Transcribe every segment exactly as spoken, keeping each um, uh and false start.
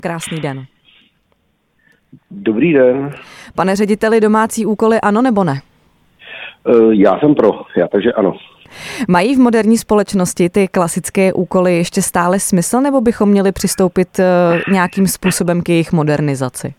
Krásný den. Dobrý den. Pane řediteli, domácí úkoly ano nebo ne? Já jsem pro, já takže ano. Mají v moderní společnosti ty klasické úkoly ještě stále smysl, nebo bychom měli přistoupit nějakým způsobem k jejich modernizaci?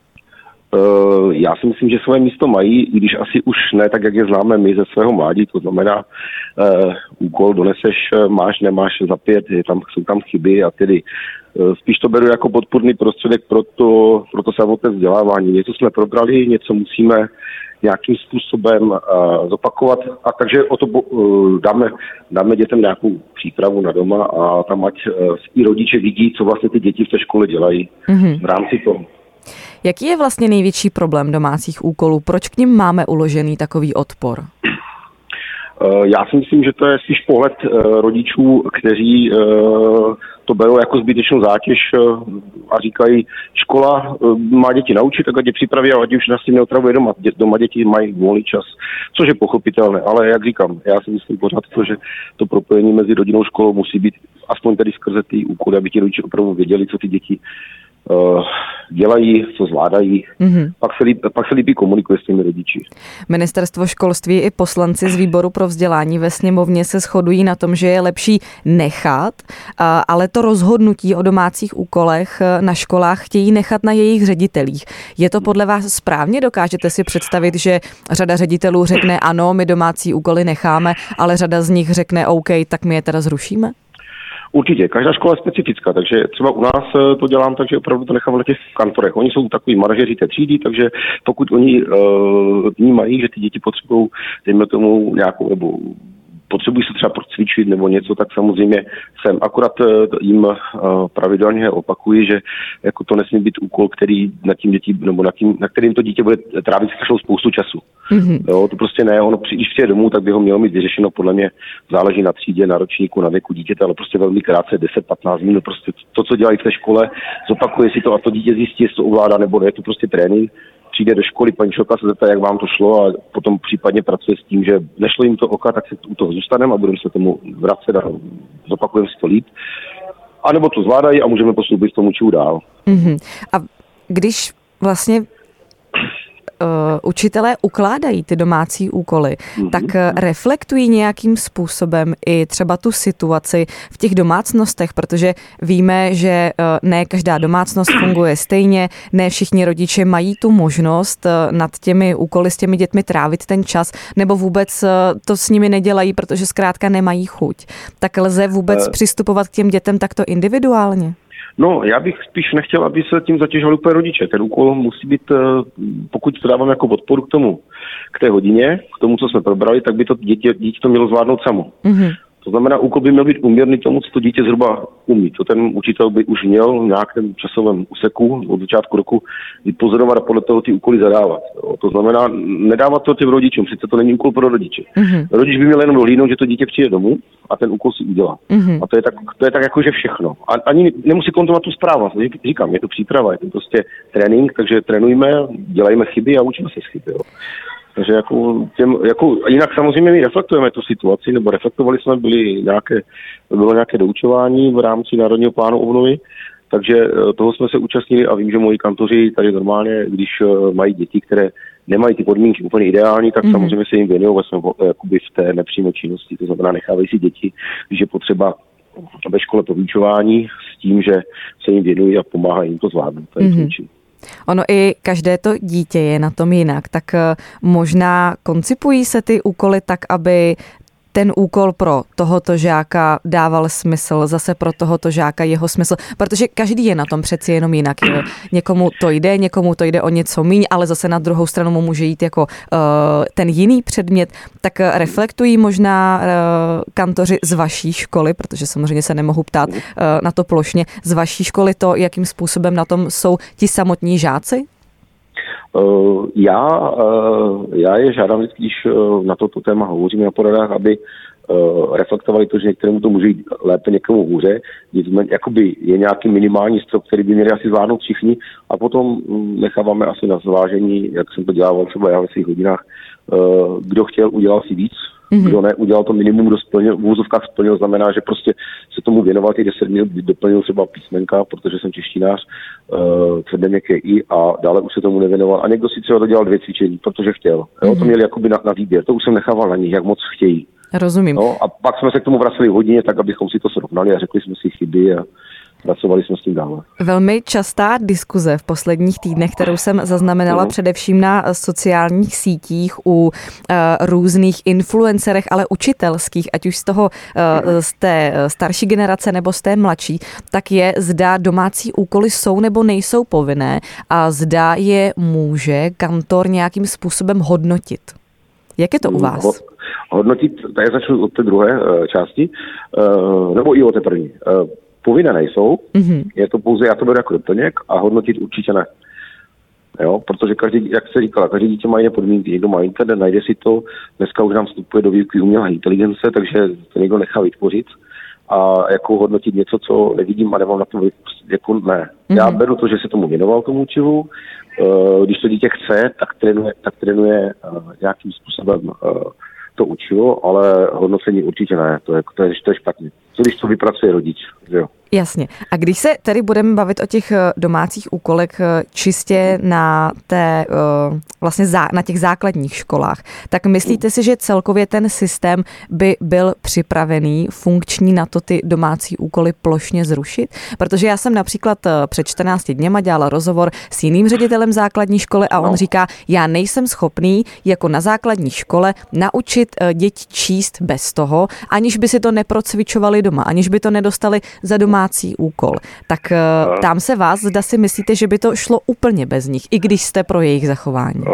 Já si myslím, že své místo mají, i když asi už ne tak, jak je známe my ze svého mládí, to znamená uh, úkol doneseš, máš, nemáš za pět, je tam, jsou tam chyby a tedy uh, spíš to beru jako podpůrný prostředek pro to, pro to samotné vzdělávání. Něco jsme probrali, něco musíme nějakým způsobem uh, zopakovat a takže o to uh, dáme, dáme dětem nějakou přípravu na doma a tam ať uh, i rodiče vidí, co vlastně ty děti v té škole dělají mm-hmm. v rámci toho. Jaký je vlastně největší problém domácích úkolů? Proč k nim máme uložený takový odpor? Já si myslím, že to je spíš pohled rodičů, kteří to berou jako zbytečnou zátěž a říkají, škola má děti naučit, tak ať je připraví, a ať už nás tím neotravuje doma. Doma děti mají volný čas, což je pochopitelné, ale jak říkám, já si myslím pořád to, že to propojení mezi rodinou a školou musí být aspoň tedy skrze ty úkoly, aby ti rodiče opravdu věděli, co ty děti Uh, dělají, co zvládají, mm-hmm. pak, se líp, pak se líbí komunikuje s těmi rodiči. Ministerstvo školství i poslanci z výboru pro vzdělání ve sněmovně se shodují na tom, že je lepší nechat, uh, ale to rozhodnutí o domácích úkolech na školách chtějí nechat na jejich ředitelích. Je to podle vás správně? Dokážete si představit, že řada ředitelů řekne ano, my domácí úkoly necháme, ale řada z nich řekne OK, tak my je teda zrušíme? Určitě, každá škola je specifická, takže třeba u nás to dělám tak, že opravdu to nechám v těch kantorech. Oni jsou takový manažeři té třídy, takže pokud oni uh, vnímají, že ty děti potřebují, dejme tomu nějakou, nebo potřebují se třeba procvičit nebo něco, tak samozřejmě jsem. Akorát jim pravidelně opakuji, že jako to nesmí být úkol, který na tím děti, nebo na, tím, na kterým to dítě bude trávit strašnou spoustu času. Mm-hmm. Jo, to prostě ne, ono, když přijde domů, tak by ho mělo mít vyřešeno, podle mě záleží na třídě, na ročníku, na věku dítěte, ale prostě velmi krátce, deset patnáct minut, prostě to, co dělají v té škole, zopakuje si to a to dítě zjistí, jestli to ovládá nebo ne, je to prostě trénink. Přijde do školy, paní školka se zeptá, jak vám to šlo a potom případně pracuje s tím, že nešlo jim to oka, tak se u toho zůstaneme a budeme se tomu vracet a zopakujeme si to líp. A nebo to zvládají a můžeme postoupit k tomu, či dál. Mm-hmm. A když vlastně uh, učitelé ukládají ty domácí úkoly, mm-hmm. tak reflektují nějakým způsobem i třeba tu situaci v těch domácnostech, protože víme, že uh, ne každá domácnost funguje stejně, ne všichni rodiče mají tu možnost uh, nad těmi úkoly s těmi dětmi trávit ten čas, nebo vůbec uh, to s nimi nedělají, protože zkrátka nemají chuť. Tak lze vůbec uh. přistupovat k těm dětem takto individuálně? No, já bych spíš nechtěl, aby se tím zatěžovali úplně rodiče. Ten úkol musí být, pokud to dávám jako podporu k tomu, k té hodině, k tomu, co jsme probrali, tak by to dítě, dítě to mělo zvládnout samo. Mm-hmm. To znamená, úkol by měl být úměrný tomu, co to dítě zhruba umí. To ten učitel by už měl v nějakém časovém úseku od začátku roku vypozorovat a podle toho ty úkoly zadávat. To znamená, nedávat to těm rodičům, sice to není úkol pro rodiče. Mm-hmm. Rodič by měl jenom dohlídnout, že to dítě přijde domů a ten úkol si udělá. Mm-hmm. A to je tak, to je tak jako, že všechno. A ani nemusí kontrolovat tu zprávu. Říkám, je to příprava, je to prostě trénink, takže trénujeme, dělejme chyby a učíme se z chyby. Jo. Takže jako, těm, jako jinak samozřejmě my reflektujeme tu situaci, nebo reflektovali jsme, byli nějaké, bylo nějaké doučování v rámci Národního plánu obnovy, takže toho jsme se účastnili a vím, že moji kantoři tady normálně, když mají děti, které nemají ty podmínky úplně ideální, tak mm-hmm. samozřejmě se jim věnují vlastně jakoby v té nepřímé činnosti, to znamená nechávají si děti, když je potřeba ve škole po vyučování s tím, že se jim věnují a pomáhají jim to zvládnout. To je mm-hmm. Ono i každé to dítě je na tom jinak, tak možná koncipují se ty úkoly tak, aby ten úkol pro tohoto žáka dával smysl, zase pro tohoto žáka jeho smysl, protože každý je na tom přeci jenom jinak. Někomu to jde, někomu to jde o něco míň, ale zase na druhou stranu mu může jít jako uh, ten jiný předmět, tak reflektují možná uh, kantoři z vaší školy, protože samozřejmě se nemohu ptát uh, na to plošně, z vaší školy to, jakým způsobem na tom jsou ti samotní žáci? Uh, já, uh, já je žádám vždycky, když uh, na toto téma hovoříme na poradách, aby uh, reflektovali to, že některému to může jít lépe, někomu hůře. Nicméně jakoby je nějaký minimální strop, který by měli asi zvládnout všichni a potom um, necháváme asi na zvážení, jak jsem to dělal třeba já ve svých hodinách, uh, kdo chtěl, udělal si víc Mm-hmm. Kdo ne, udělal to minimum, kdo splnil, v úvozovkách splnil, znamená, že prostě se tomu věnoval těch deset minut, doplnil třeba písmenka, protože jsem češtinář, uh, tvrdé měkké i a dále už se tomu nevěnoval. A někdo si třeba dodělal dvě cvičení, protože chtěl. Jo? Mm-hmm. To měli jakoby na, na výběr, to už jsem nechával na nich, jak moc chtějí. Rozumím. No, a pak jsme se k tomu vraceli v hodině, tak abychom si to srovnali a řekli jsme si chyby a pracovali jsme s tím dále. Velmi častá diskuze v posledních týdnech, kterou jsem zaznamenala uh-huh. především na sociálních sítích u uh, různých influencerech, ale učitelských, ať už z toho uh, z té starší generace nebo z té mladší, tak je, zda domácí úkoly jsou nebo nejsou povinné a zda je může kantor nějakým způsobem hodnotit. Jak je to u vás? Hodnotit, tak já začnu od té druhé uh, části, uh, nebo i od té první. Uh, Povinné nejsou, mm-hmm. je to pouze, já to beru jako doplněk a hodnotit určitě ne. Jo, protože každý, jak se říkala, každý dítě má jiné podmínky, někdo má internet, najde si to, dneska už nám vstupuje do výuky umělé inteligence, takže to někdo nechá vytvořit a jako hodnotit něco, co nevidím a nemám na tom jako ne. Mm-hmm. Já beru to, že se tomu věnoval tomu učivu, když to dítě chce, tak trénuje, tak trénuje nějakým způsobem to učivo, ale hodnocení určitě ne, to je, to je, to je špatně. Co když to vypracuje rodič, jo? Jasně. A když se tedy budeme bavit o těch domácích úkolech čistě na, té, vlastně na těch základních školách, tak myslíte si, že celkově ten systém by byl připravený, funkční na to ty domácí úkoly plošně zrušit? Protože já jsem například před čtrnácti dněma dělala rozhovor s jiným ředitelem základní školy a on říká, já nejsem schopný jako na základní škole naučit děti číst bez toho, aniž by si to neprocvičovali doma, aniž by to nedostali za domácí úkol. Tak ptám se vás, zda si myslíte, že by to šlo úplně bez nich, i když jste pro jejich zachování?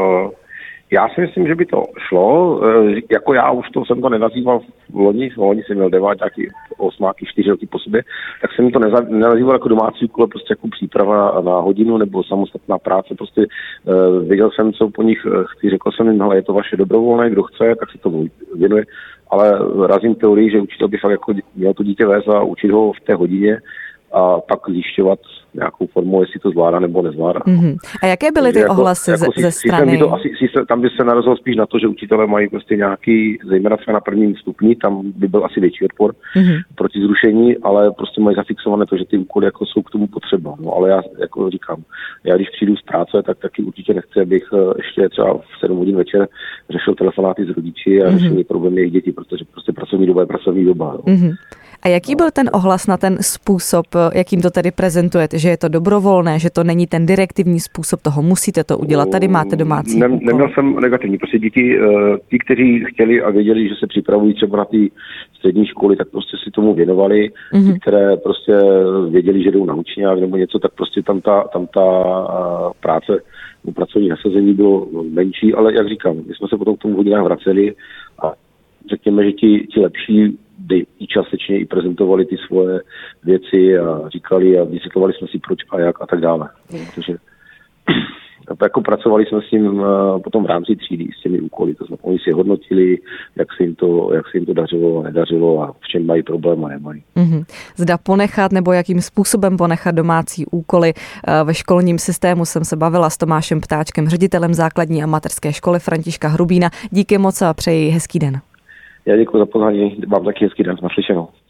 Já si myslím, že by to šlo. Jako já už to jsem to nenazýval v loni, v loni jsem měl deváťáky, osmáky, čtyři roky po sobě, tak jsem to nenazýval jako domácí úkol, prostě jako příprava na hodinu nebo samostatná práce. Prostě uh, věděl jsem, co po nich chci, řekl jsem jim, hele, je to vaše dobrovolné, kdo chce, tak se tomu věnuje. Ale razím teorii, že učitel by fakt jako měl to dítě vést a učit ho v té hodině a pak zjišťovat nějakou formou, jestli to zvládá nebo nezvládá. Mm-hmm. A jaké byly ty jako, ohlasy jako ze, ze strany? To asi, tam by se narazil spíš na to, že učitelé mají prostě nějaký, zejména třeba na prvním stupni, tam by byl asi větší odpor mm-hmm. proti zrušení, ale prostě mají zafixované to, že ty úkoly jako jsou k tomu potřeba. No ale já jako říkám, já když přijdu z práce, tak taky určitě nechci, abych ještě třeba v sedm hodin večer řešil telefonáty s rodiči a mm-hmm. řešil problémy jejich dětí, protože prostě pracovní doba je pracovní doba. No. Mm-hmm. A jaký byl ten ohlas na ten způsob, jakým to tedy prezentujete, že je to dobrovolné, že to není ten direktivní způsob toho, musíte to udělat, tady máte domácí ne, Neměl jsem negativní, prostě děti, ti, kteří chtěli a věděli, že se připravují třeba na ty střední školy, tak prostě si tomu věnovali, mm-hmm. ti, které prostě věděli, že jdou na učňák nebo něco, tak prostě tam ta, tam ta práce, pracovní nasazení bylo menší, ale jak říkám, my jsme se potom k tomu hodinách vraceli a řekněme, že ti, ti lepší i částečně i prezentovali ty svoje věci a říkali a vysvětlovali jsme si proč a jak a tak dále. Takže jako pracovali jsme s tím potom v rámci třídy s těmi úkoly. To znamená, oni si hodnotili, jak se jim to, jak se jim to dařilo a nedařilo a v čem mají problém a nemají. Mm-hmm. Zda ponechat nebo jakým způsobem ponechat domácí úkoly ve školním systému jsem se bavila s Tomášem Ptáčkem, ředitelem základní a mateřské školy Františka Hrubína. Díky moc a přeji hezký den. Já děkuji za pozvání, mám taky hezký den, naslyšenou.